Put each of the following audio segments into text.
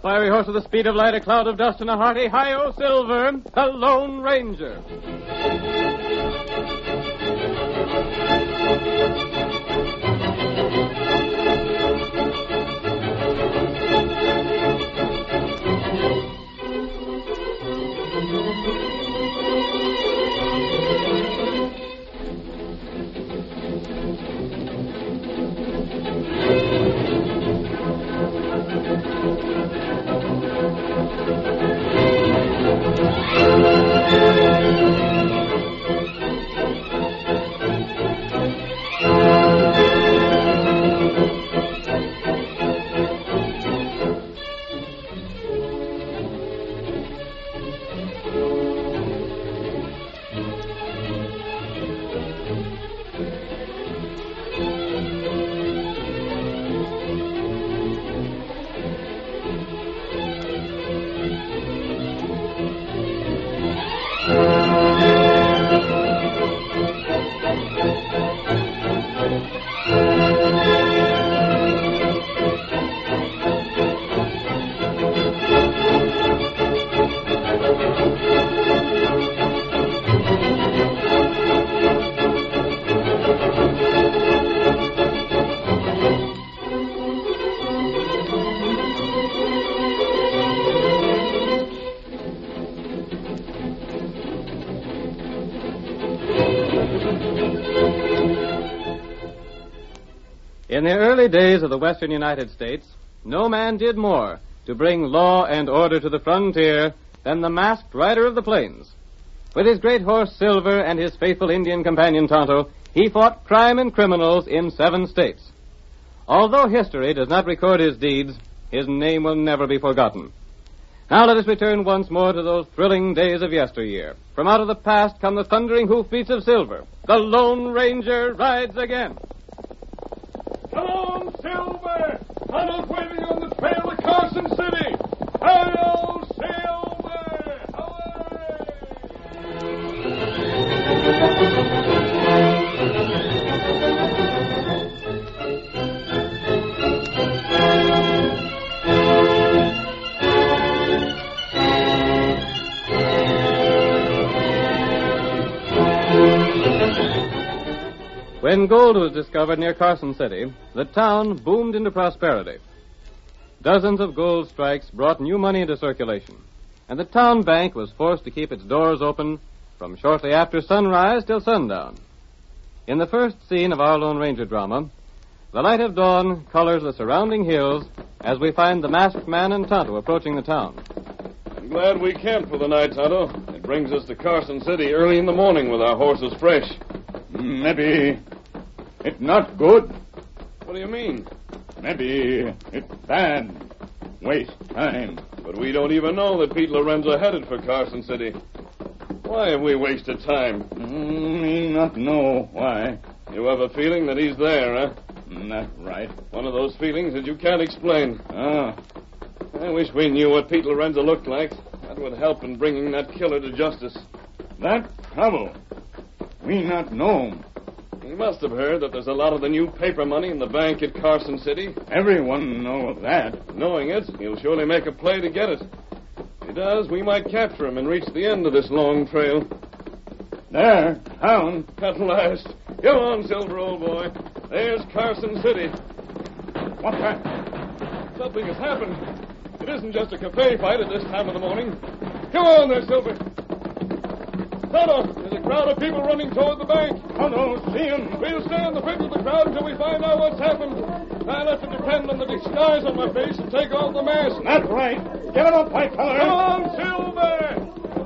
fiery horse with the speed of light, a cloud of dust, and a hearty hi-yo Silver, the Lone Ranger. In the early days of the western United States, no man did more to bring law and order to the frontier than the masked rider of the plains. With his great horse Silver and his faithful Indian companion Tonto, he fought crime and criminals in 7 states. Although history does not record his deeds, his name will never be forgotten. Now let us return once more to those thrilling days of yesteryear. From out of the past come the thundering hoofbeats of Silver. The Lone Ranger rides again. Come on, Silver! Tunnel's waiting on the trail to Carson City! Hi-yo, Silver! When gold was discovered near Carson City, the town boomed into prosperity. Dozens of gold strikes brought new money into circulation, and the town bank was forced to keep its doors open from shortly after sunrise till sundown. In the first scene of our Lone Ranger drama, the light of dawn colors the surrounding hills as we find the masked man and Tonto approaching the town. I'm glad we camped for the night, Tonto. It brings us to Carson City early in the morning with our horses fresh. Maybe it's not good. What do you mean? Maybe it's bad. Waste time. But we don't even know that Pete Lorenzo headed for Carson City. Why have we wasted time? Me not know why. You have a feeling that he's there, huh? That's right. One of those feelings that you can't explain. Ah. I wish we knew what Pete Lorenzo looked like. That would help in bringing that killer to justice. That trouble. We not know. He must have heard that there's a lot of the new paper money in the bank at Carson City. Everyone know that. Knowing it, he'll surely make a play to get it. If he does, we might capture him and reach the end of this long trail. There, town. At last. Come on, Silver, old boy. There's Carson City. What's that? Something has happened. It isn't just a cafe fight at this time of the morning. Come on there, Silver. Tonto, there's a crowd of people running toward the bank. Tonto, see him. We'll stay on the fringe of the crowd until we find out what's happened. I'll have to depend on the disguise on my face and take off the mask. That's right. Get him up, white feller. Come on, Silver!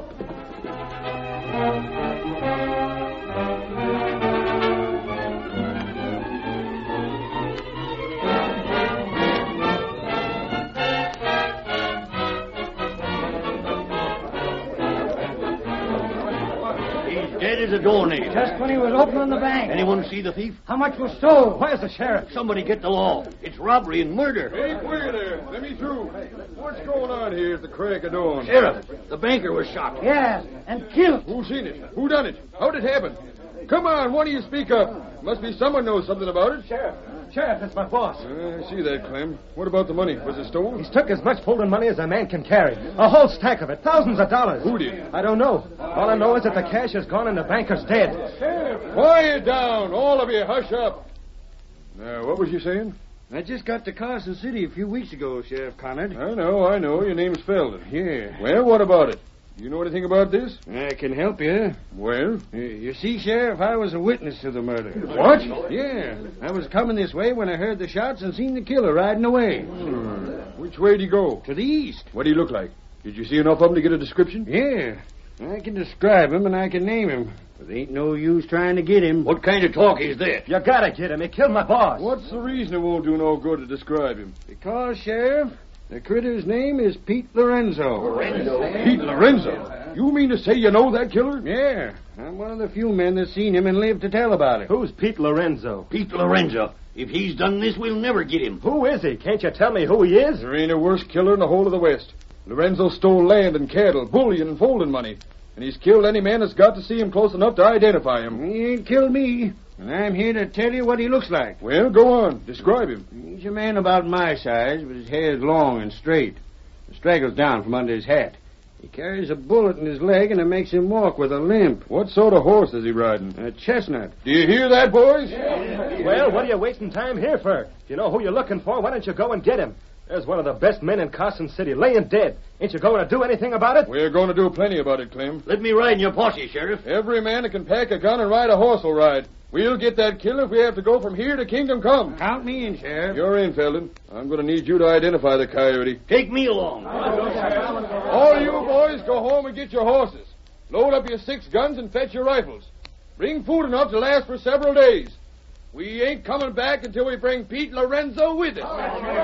Dead as a doornail. Just when he was opening the bank. Anyone see the thief? How much was stole? Where's the sheriff? Somebody get the law. It's robbery and murder. Hey, quiet there. Let me through. What's going on here at the crack of dawn? Sheriff, the banker was shot. Yes, and killed. Who seen it? Who done it? How'd it happen? Come on, one of you speak up. Must be someone knows something about it. Sheriff, Sheriff, that's my boss. I see that, Clem. What about the money? Was it stolen? He's took as much folding money as a man can carry. A whole stack of it. Thousands of dollars. Who did? I don't know. All I know is that the cash is gone and the banker's dead. Quiet down. All of you, hush up. Now, what was you saying? I just got to Carson City a few weeks ago, Sheriff Conard. I know. Your name's Felden. Yeah. Well, what about it? You know anything about this? I can help you. Well? You see, Sheriff, I was a witness to the murder. What? Yeah. I was coming this way when I heard the shots and seen the killer riding away. Which way did he go? To the east. What did he look like? Did you see enough of him to get a description? Yeah. I can describe him and I can name him. But there ain't no use trying to get him. What kind of talk is that? You gotta get him. He killed my boss. What's the reason it won't do no good to describe him? Because, Sheriff, the critter's name is Pete Lorenzo. Pete Lorenzo? You mean to say you know that killer? Yeah. I'm one of the few men that's seen him and lived to tell about it. Who's Pete Lorenzo? Pete Lorenzo. If he's done this, we'll never get him. Who is he? Can't you tell me who he is? There ain't a worse killer in the whole of the West. Lorenzo stole land and cattle, bullion and folding money. And he's killed any man that's got to see him close enough to identify him. He ain't killed me. And I'm here to tell you what he looks like. Well, go on. Describe him. He's a man about my size, but his hair is long and straight. It straggles down from under his hat. He carries a bullet in his leg, and it makes him walk with a limp. What sort of horse is he riding? A chestnut. Do you hear that, boys? Well, what are you wasting time here for? If you know who you're looking for, why don't you go and get him? There's one of the best men in Carson City, laying dead. Ain't you going to do anything about it? We're going to do plenty about it, Clem. Let me ride in your posse, Sheriff. Every man that can pack a gun and ride a horse will ride. We'll get that killer if we have to go from here to Kingdom Come. Count me in, Sheriff. You're in, Felden. I'm going to need you to identify the coyote. Take me along. All you boys go home and get your horses. Load up your 6 guns and fetch your rifles. Bring food enough to last for several days. We ain't coming back until we bring Pete Lorenzo with us.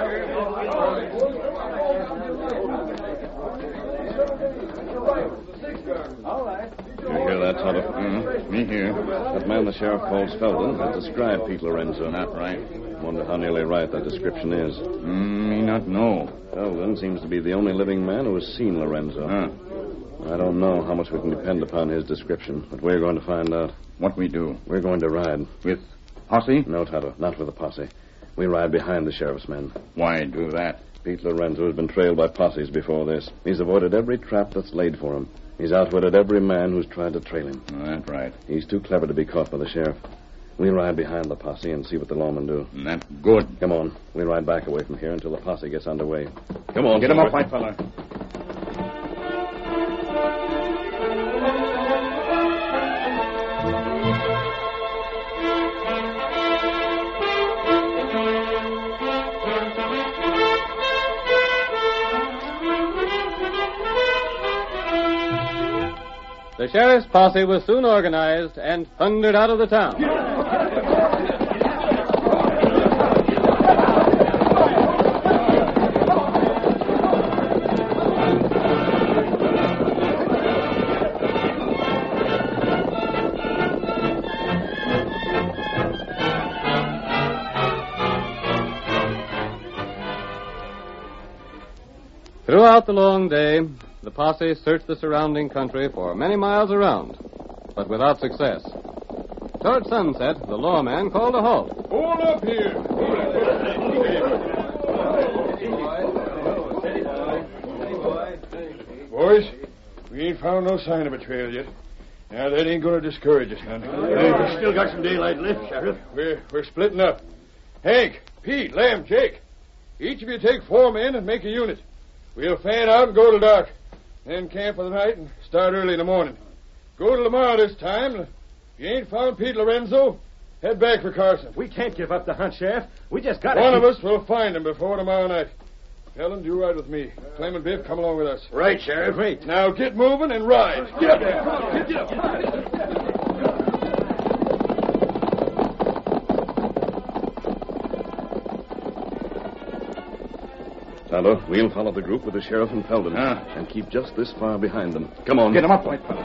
You hear that, Tonto? Me here. That man the sheriff calls Felden has described Pete Lorenzo. Not right. Wonder how nearly right that description is. Me not know. Felden seems to be the only living man who has seen Lorenzo. I don't know how much we can depend upon his description, but we're going to find out. What we do? We're going to ride. With posse? No, Tonto, not with a posse. We ride behind the sheriff's men. Why do that? Pete Lorenzo has been trailed by posses before this. He's avoided every trap that's laid for him. He's outwitted every man who's tried to trail him. That's right. He's too clever to be caught by the sheriff. We'll ride behind the posse and see what the lawmen do. That's good. Come on. We'll ride back away from here until the posse gets underway. Come on, Get him up, white fella. The sheriff's posse was soon organized and thundered out of the town. Throughout the long day, the posse searched the surrounding country for many miles around, but without success. Toward sunset, the lawman called a halt. Hold up here. Boys, we ain't found no sign of a trail yet. Now, that ain't going to discourage us none. We still got some daylight left, Sheriff. We're splitting up. Hank, Pete, Lem, Jake. Each of you take 4 men and make a unit. We'll fan out and go to dark. Then camp for the night and start early in the morning. Go to Lamar this time. If you ain't found Pete Lorenzo, head back for Carson. We can't give up the hunt, Sheriff. We just got One of us will find him before tomorrow night. Helen, you ride with me. Clem and Biff, come along with us. Right, Sheriff. Great. Now get moving and ride. Get up there. Come on, get up. Tonto, we'll follow the group with the sheriff and Felden. And keep just this far behind them. Come on. Get him up, white fella.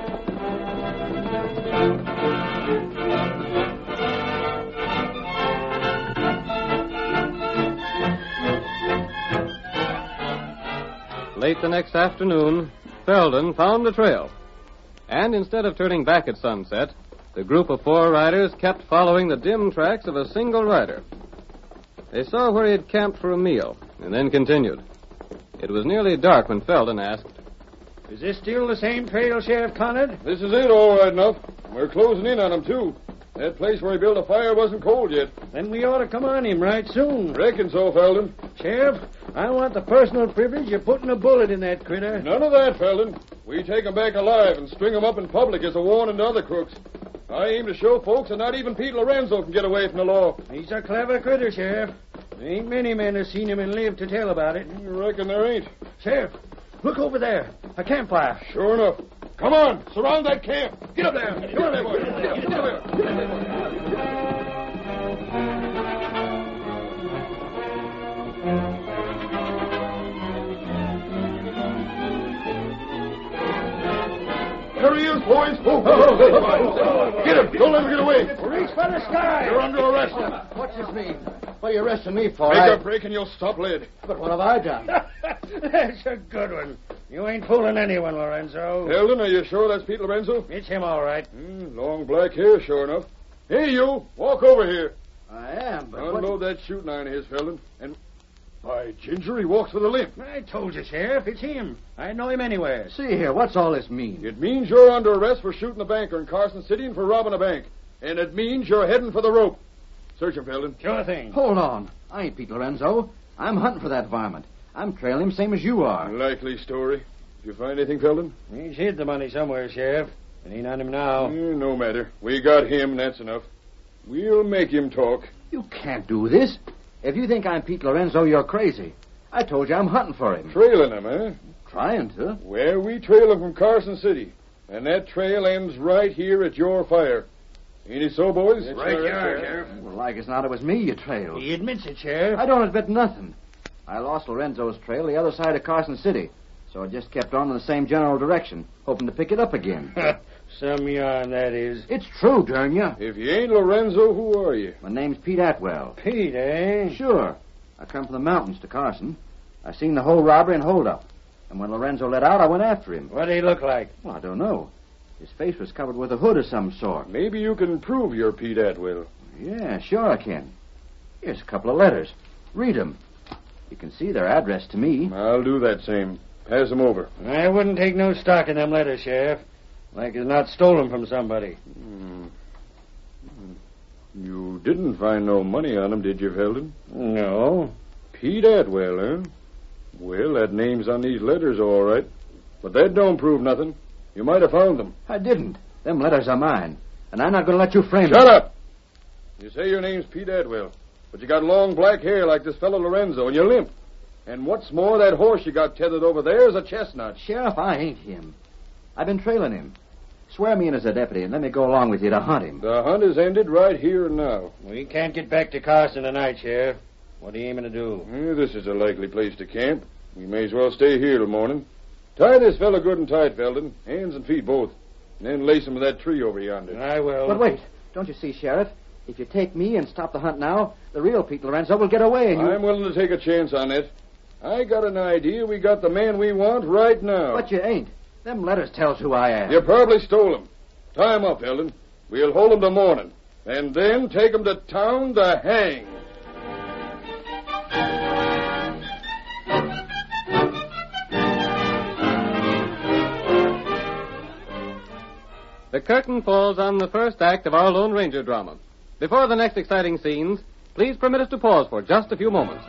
Late the next afternoon, Felden found the trail. And instead of turning back at sunset, the group of 4 riders kept following the dim tracks of a single rider. They saw where he had camped for a meal, and then continued. It was nearly dark when Felden asked, Is this still the same trail, Sheriff Conard? This is it, all right enough. We're closing in on him, too. That place where he built a fire wasn't cold yet. Then we ought to come on him right soon. Reckon so, Felden. Sheriff, I want the personal privilege of putting a bullet in that critter. None of that, Felden. We take him back alive and string him up in public as a warning to other crooks. I aim to show folks that not even Pete Lorenzo can get away from the law. He's a clever critter, Sheriff. There ain't many men have seen him and lived to tell about it. You reckon there ain't? Sheriff, look over there. A campfire. Sure enough. Come on, surround that camp. Get up there. Come on there, boy. Get up there. There he is, boys. Get him. Don't let him get away. Reach for the sky. You're under arrest. What's this mean? What are you arresting me for? Make a break and you'll stop lead. But what have I done? That's a good one. You ain't fooling anyone, Lorenzo. Felden, are you sure that's Pete Lorenzo? It's him, all right. Long black hair, sure enough. Hey, you. Walk over here. I am, but Unload that shooting iron of his, Felden. And, by ginger, he walks with a limp. I told you, Sheriff. It's him. I know him anywhere. See here, what's all this mean? It means you're under arrest for shooting a banker in Carson City and for robbing a bank. And it means you're heading for the rope. Search him, Felden. Sure thing. Hold on. I ain't Pete Lorenzo. I'm hunting for that varmint. I'm trailing him same as you are. Likely story. Did you find anything, Felden? He's hid the money somewhere, Sheriff. It ain't on him now. No matter. We got him, and that's enough. We'll make him talk. You can't do this. If you think I'm Pete Lorenzo, you're crazy. I told you I'm hunting for him. Trailing him, eh? Trying to. Well, we trail him from Carson City. And that trail ends right here at your fire. Ain't it so, boys? That's right, Sheriff. Well, like as not, it was me you trailed. He admits it, Sheriff. I don't admit nothing. I lost Lorenzo's trail the other side of Carson City, so I just kept on in the same general direction, hoping to pick it up again. Some yarn, that is. It's true, darn ya. If you ain't Lorenzo, who are you? My name's Pete Atwell. Pete, eh? Sure. I come from the mountains to Carson. I seen the whole robbery and holdup. And when Lorenzo let out, I went after him. What'd he look like? Well, I don't know. His face was covered with a hood of some sort. Maybe you can prove you're Pete Atwell. Yeah, sure I can. Here's a couple of letters. Read 'em. You can see their address to me. I'll do that same. Pass them over. I wouldn't take no stock in them letters, Sheriff. Like it's not stolen from somebody. You didn't find no money on them, did you, Felden? No. Pete Atwell, eh? Well, that name's on these letters, all right. But that don't prove nothing. You might have found them. I didn't. Them letters are mine. And I'm not going to let you frame Shut them. up! You say your name's Pete Atwell, but you got long black hair like this fellow Lorenzo, and you're limp. And what's more, that horse you got tethered over there is a chestnut. Sheriff, I ain't him. I've been trailing him. Swear me in as a deputy and let me go along with you to hunt him. The hunt is ended right here and now. We can't get back to Carson tonight, Sheriff. What are you aiming to do? This is a likely place to camp. We may as well stay here till morning. Tie this fellow good and tight, Felden. Hands and feet both. And then lace him to that tree over yonder. I will. But wait. Don't you see, Sheriff? If you take me and stop the hunt now, the real Pete Lorenzo will get away and you... I'm willing to take a chance on it. I got an idea we got the man we want right now. But you ain't. Them letters tells who I am. You probably stole him. Tie him up, Felden. We'll hold him till morning. And then take him to town to hang. The curtain falls on the first act of our Lone Ranger drama. Before the next exciting scenes, please permit us to pause for just a few moments.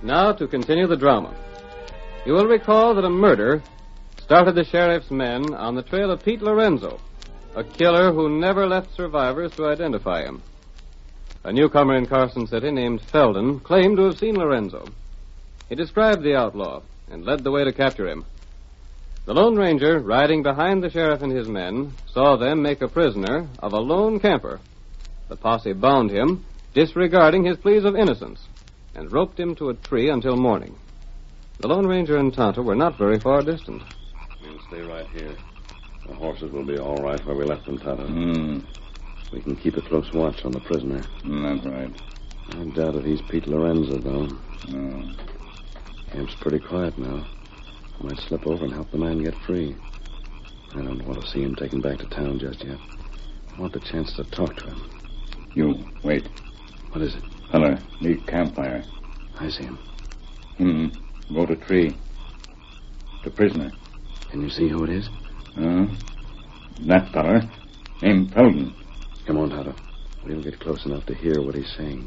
Now to continue the drama. You will recall that a murder started the sheriff's men on the trail of Pete Lorenzo, a killer who never left survivors to identify him. A newcomer in Carson City named Felden claimed to have seen Lorenzo. He described the outlaw and led the way to capture him. The Lone Ranger, riding behind the sheriff and his men, saw them make a prisoner of a lone camper. The posse bound him, disregarding his pleas of innocence, and roped him to a tree until morning. The Lone Ranger and Tonto were not very far distant. We'll stay right here. The horses will be all right where we left them, Tonto. We can keep a close watch on the prisoner. That's right. I doubt if he's Pete Lorenzo, though. Camp's pretty quiet now. I might slip over and help the man get free. I don't want to see him taken back to town just yet. I want the chance to talk to him. You, wait. What is it? Feller, neat campfire. I see him. Go to tree. The prisoner. Can you see who it is? That feller. Named Felden. Come on, Tonto. We'll get close enough to hear what he's saying.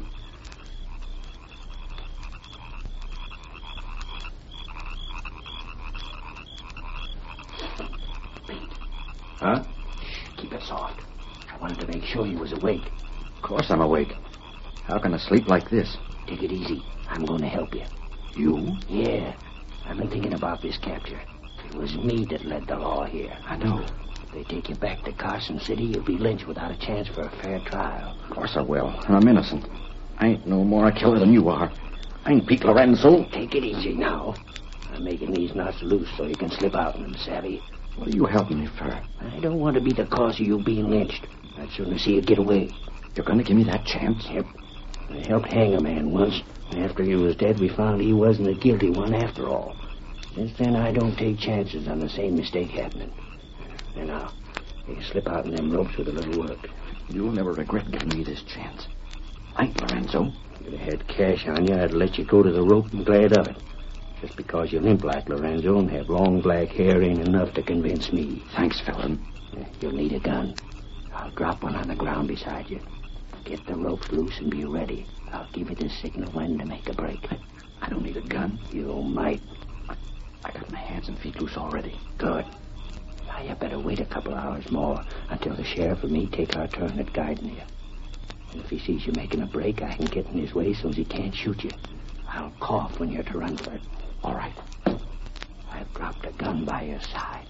Huh? Keep it soft. I wanted to make sure you was awake. Of course I'm awake. How can I sleep like this? Take it easy. I'm going to help you. You? Yeah. I've been thinking about this capture. It was me that led the law here. I know. If they take you back to Carson City, you'll be lynched without a chance for a fair trial. Of course I will. And I'm innocent. I ain't no more a killer than you are. I ain't Pete Lorenzo. Take it easy now. I'm making these knots loose so you can slip out in them, savvy? What are you helping me for? I don't want to be the cause of you being lynched. I'd sooner see you get away. You're going to give me that chance? Yep. I helped hang a man once. After he was dead, we found he wasn't the guilty one after all. Since then, I don't take chances on the same mistake happening. And now, you can slip out in them ropes with a little work. You'll never regret giving me this chance. I ain't Lorenzo. If I had cash on you, I'd let you go to the rope and glad of it. Just because you limp like Lorenzo and have long black hair ain't enough to convince me. Thanks, Felden. You'll need a gun. I'll drop one on the ground beside you. Get the ropes loose and be ready. I'll give you the signal when to make a break. I don't need a gun. You might. I got my hands and feet loose already. Good. Now, you better wait a couple hours more until the sheriff and me take our turn at guiding you. And if he sees you making a break, I can get in his way so he can't shoot you. I'll cough when you're to run for it. All right. I've dropped a gun by your side.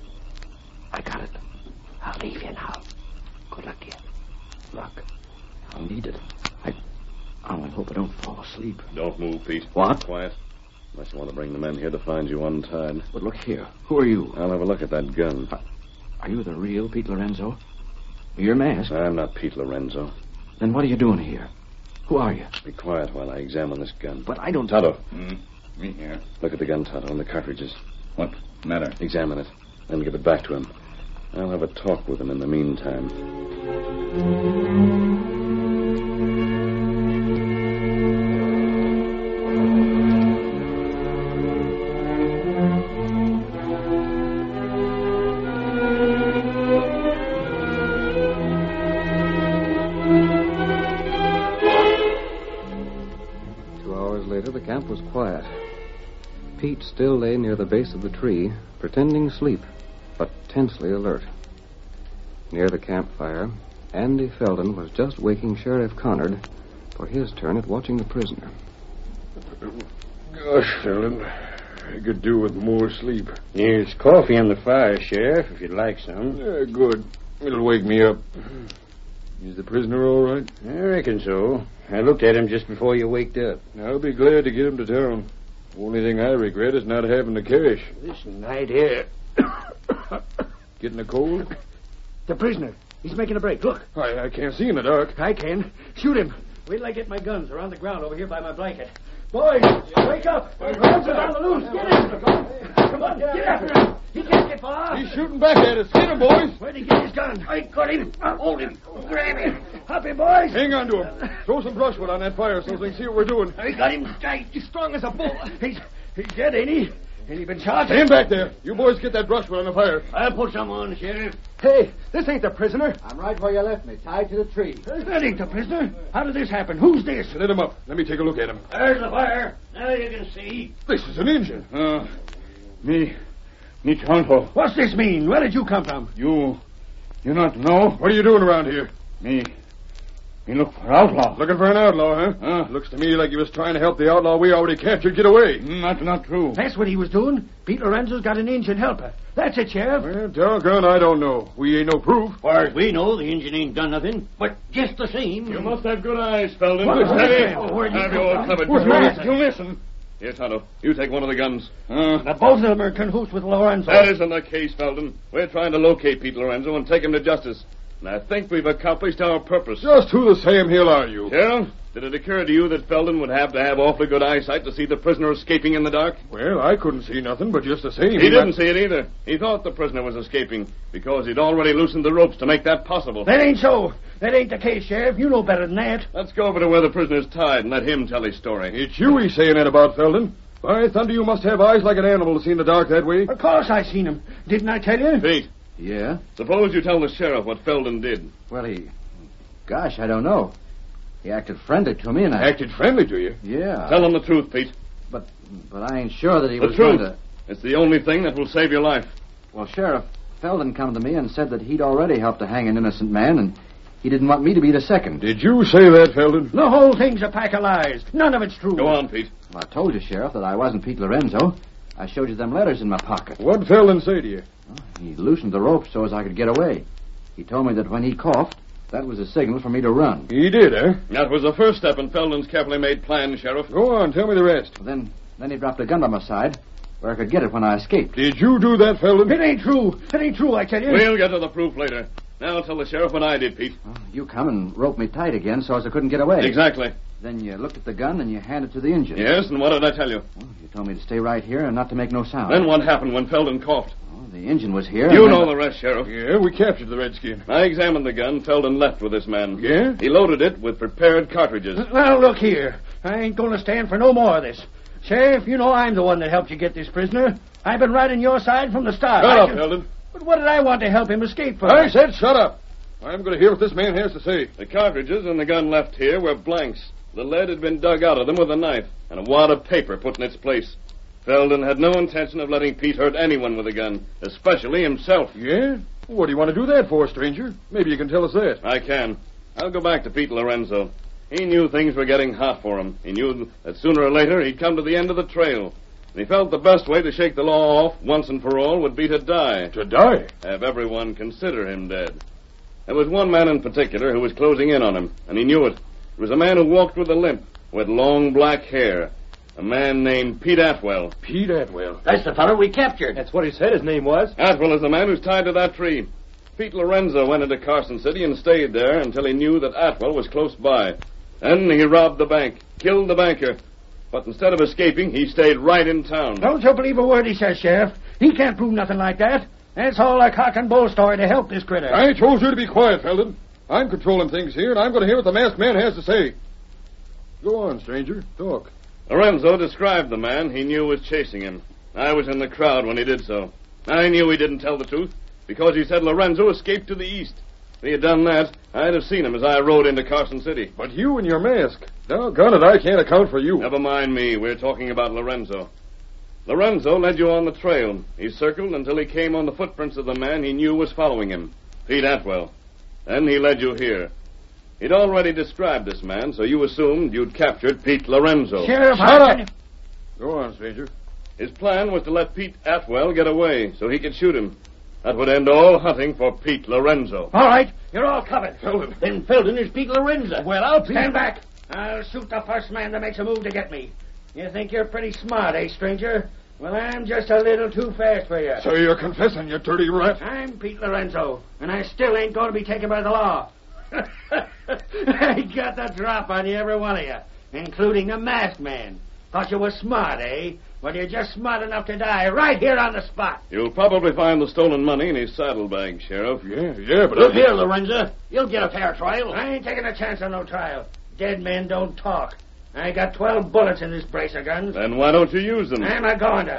I got it. I'll leave you now. Good luck to you. Luck. I'll need it. I only hope I don't fall asleep. Don't move, Pete. What? Quiet. Unless you want to bring the men here to find you untied. But look here. Who are you? I'll have a look at that gun. Are you the real Pete Lorenzo? You're masked. I'm not Pete Lorenzo. Then what are you doing here? Who are you? Be quiet while I examine this gun. But I don't... Tonto. Me here. Look at the gun, Tonto, and the cartridges. What matter? Examine it, then give it back to him. I'll have a talk with him in the meantime. 2 hours later, the camp was quiet. Pete still lay near the base of the tree, pretending sleep, but tensely alert. Near the campfire, Andy Felden was just waking Sheriff Connard for his turn at watching the prisoner. Gosh, Felden, I could do with more sleep. There's coffee on the fire, Sheriff, if you'd like some. Good. It'll wake me up. Is the prisoner all right? I reckon so. I looked at him just before you waked up. I'll be glad to get him to town. Only thing I regret is not having the cash. This night here. Getting a cold? The prisoner. He's making a break. Look. I can't see in the dark. I can. Shoot him. Wait till I get my guns. They're on the ground over here by my blanket. Boys, wake up. Lorenzo's on the loose. Get him. Come on, get after him. He can't get far. He's shooting back at us. Get him, boys. Where'd he get his gun? I got him. Hold him. Grab him. Up him, boys. Hang on to him. Throw some brushwood on that fire so they can see what we're doing. I got him tight. He's strong as a bull. He's dead, ain't he? Ain't he been shot? Stand back there. You boys get that brushwood on the fire. I'll put some on, Sheriff. Hey, this ain't the prisoner. I'm right where you left me, tied to the tree. That ain't the prisoner. How did this happen? Who's this? Let him up. Let me take a look at him. There's the fire. Now you can see. This is an Indian. Me Tonto. What's this mean? Where did you come from? You not know? What are you doing around here? Me look for outlaw. Looking for an outlaw, huh? Looks to me like he was trying to help the outlaw we already captured get away. Not true. That's what he was doing. Pete Lorenzo's got an Indian helper. That's it, Sheriff. Well, doggone, I don't know. We ain't no proof. As far as we know, the Indian ain't done nothing. But just the same... You must have good eyes, Felden. What? Steady. Where'd you Have come you all from? covered. Where's Master? You listen. Here, Tonto, you take one of the guns. Now, both of them are in cahoots with Lorenzo. That isn't the case, Felden. We're trying to locate Pete Lorenzo and take him to justice. And I think we've accomplished our purpose. Just who the Sam Hill are you? Sheriff, did it occur to you that Felden would have to have awfully good eyesight to see the prisoner escaping in the dark? Well, I couldn't see nothing, but just the same... He didn't see it either. He thought the prisoner was escaping because he'd already loosened the ropes to make that possible. That ain't so. That ain't the case, Sheriff. You know better than that. Let's go over to where the prisoner's tied and let him tell his story. It's you he's saying that about, Felden. By thunder, you must have eyes like an animal to see in the dark that way. Of course I seen him. Didn't I tell you? Pete, Yeah? suppose you tell the sheriff what Felden did. Well, Gosh, I don't know. He acted friendly to me, and I... Acted friendly to you? Yeah. Tell him the truth, Pete. But I ain't sure that he The was going truth. to... It's the only thing that will save your life. Well, Sheriff, Felden come to me and said that he'd already helped to hang an innocent man, and he didn't want me to be the second. Did you say that, Felden? The whole thing's a pack of lies. None of it's true. Go on, Pete. Well, I told you, Sheriff, that I wasn't Pete Lorenzo. I showed you them letters in my pocket. What'd Felden say to you? He loosened the rope so as I could get away. He told me that when he coughed, that was a signal for me to run. He did, eh? That was the first step in Felden's carefully made plan, Sheriff. Go on, tell me the rest. Then he dropped a gun by my side where I could get it when I escaped. Did you do that, Felden? It ain't true. It ain't true, I tell you. We'll get to the proof later. Now tell the sheriff what I did, Pete. Well, you come and roped me tight again so as I couldn't get away. Exactly. Then you looked at the gun and you handed it to the engine. Yes, and what did I tell you? Well, you told me to stay right here and not to make no sound. Then what happened when Felden coughed? Well, the engine was here. You and then- know the rest, Sheriff. Yeah, we captured the redskin. I examined the gun Felden left with this man. Yeah? He loaded it with prepared cartridges. Now, look here. I ain't going to stand for no more of this. Sheriff, you know I'm the one that helped you get this prisoner. I've been right on your side from the start. Shut I up, can- Felden. But what did I want to help him escape for? I said shut up. I'm going to hear what this man has to say. The cartridges and the gun left here were blanks. The lead had been dug out of them with a knife and a wad of paper put in its place. Felden had no intention of letting Pete hurt anyone with a gun, especially himself. Yeah? What do you want to do that for, stranger? Maybe you can tell us that. I can. I'll go back to Pete Lorenzo. He knew things were getting hot for him. He knew that sooner or later he'd come to the end of the trail. And he felt the best way to shake the law off once and for all would be to die. To die? Have everyone consider him dead. There was one man in particular who was closing in on him, and he knew it. It was a man who walked with a limp, with long black hair. A man named Pete Atwell. Pete Atwell. That's the fellow we captured. That's what he said his name was. Atwell is the man who's tied to that tree. Pete Lorenzo went into Carson City and stayed there until he knew that Atwell was close by. Then he robbed the bank, killed the banker. But instead of escaping, he stayed right in town. Don't you believe a word he says, Sheriff. He can't prove nothing like that. That's all a cock and bull story to help this critter. I told you to be quiet, Felden. I'm controlling things here, and I'm going to hear what the masked man has to say. Go on, stranger. Talk. Lorenzo described the man he knew was chasing him. I was in the crowd when he did so. I knew he didn't tell the truth, because he said Lorenzo escaped to the east. If he had done that, I'd have seen him as I rode into Carson City. But you and your mask. Doggone it, I can't account for you. Never mind me. We're talking about Lorenzo. Lorenzo led you on the trail. He circled until he came on the footprints of the man he knew was following him, Pete Atwell. Then he led you here. He'd already described this man, so you assumed you'd captured Pete Lorenzo. Sheriff, Shut up! Go on, stranger. His plan was to let Pete Atwell get away so he could shoot him. That would end all hunting for Pete Lorenzo. All right, you're all covered. Felden. Then Felden is Pete Lorenzo. Well, I'll stand back. I'll shoot the first man that makes a move to get me. You think you're pretty smart, eh, stranger? Well, I'm just a little too fast for you. So you're confessing, you dirty rat? I'm Pete Lorenzo, and I still ain't going to be taken by the law. I got the drop on you, every one of you, including the masked man. Thought you were smart, eh? Well, you're just smart enough to die right here on the spot. You'll probably find the stolen money in his saddlebag, Sheriff. Yeah, but... Look here, Lorenzo. You'll get a fair trial. I ain't taking a chance on no trial. Dead men don't talk. I got 12 bullets in this brace of guns. Then why don't you use them? I'm a going to.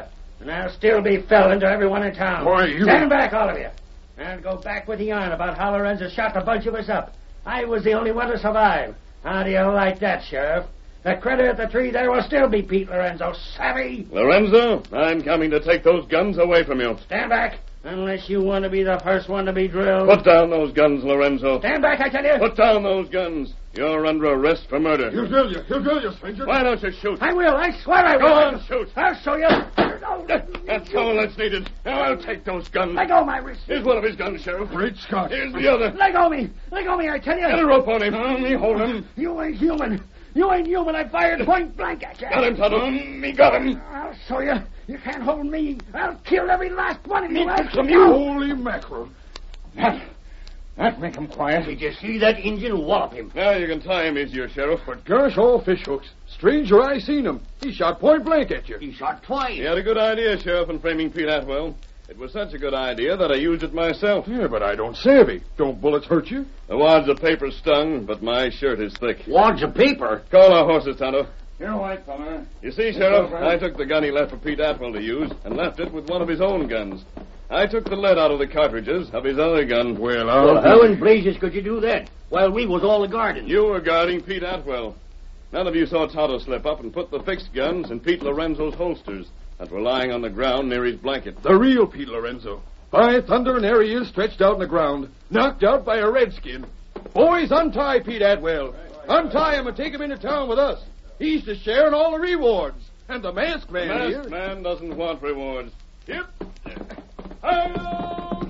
And I'll still be felling to everyone in town. Why, you... Stand back, all of you. And go back with the yarn about how Lorenzo shot a bunch of us up. I was the only one to survive. How do you like that, Sheriff? The critter at the tree there will still be Pete Lorenzo. Savvy? Lorenzo, I'm coming to take those guns away from you. Stand back. Unless you want to be the first one to be drilled. Put down those guns, Lorenzo. Stand back, I tell you. Put down those guns. You're under arrest for murder. He'll drill you. He'll drill you, stranger. Why don't you shoot? I will. I swear I will. Go on, shoot. I'll show you. That's all that's needed. Now I'll take those guns. Let go my wrist. Here's one of his guns, Sheriff. Great Scott. Here's the other. Let go me. Let go me, I tell you. Get a rope on him. Me hold him. You ain't human. You ain't human. I fired point blank at you. Got him, Tonto. Me got him. I'll show you. You can't hold me. I'll kill every last one of you. Holy mackerel. That make him quiet. Did you see that Indian wallop him? Now you can tie him easier, Sheriff. But gosh, all fish hooks. Stranger, I seen him. He shot point blank at you. He shot twice. He had a good idea, Sheriff, in framing Pete Atwell. It was such a good idea that I used it myself. Yeah, but I don't savvy. Don't bullets hurt you? The wads of paper stung, but my shirt is thick. Wads of paper? Call our horses, Tonto. You're white, fella. You see, Sheriff, I took the gun he left for Pete Atwell to use and left it with one of his own guns. I took the lead out of the cartridges of his other gun. Well, how in blazes could you do that while we was all the guarding? You were guarding Pete Atwell. None of you saw Tonto slip up and put the fixed guns in Pete Lorenzo's holsters that were lying on the ground near his blanket. The real Pete Lorenzo. By thunder, and there he is, stretched out on the ground, knocked out by a redskin. Boys, untie Pete Atwell. Untie him and take him into town with us. He's to share in all the rewards. And the masked man The here... masked man doesn't want rewards. Yep. Hi-yo,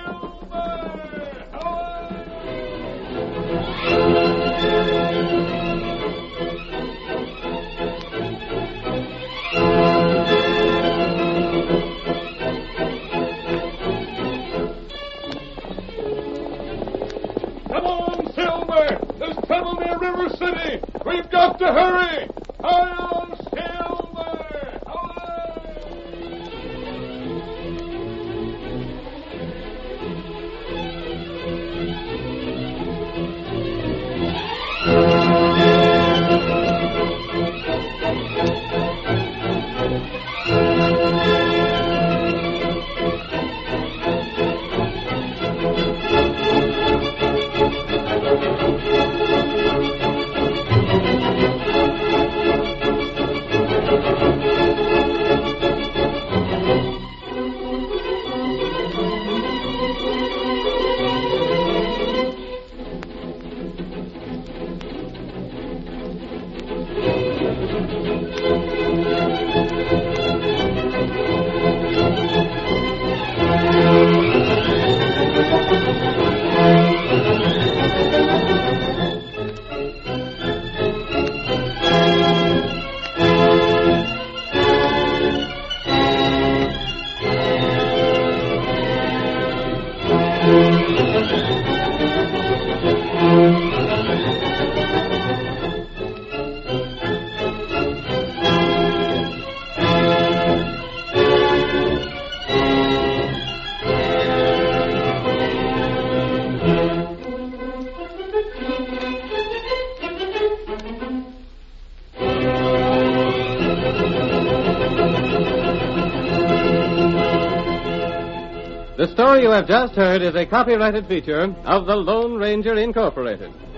Come on, Silver! There's trouble near River City! We've got to hurry! Hi-yo, Silver! The story you have just heard is a copyrighted feature of the Lone Ranger Incorporated.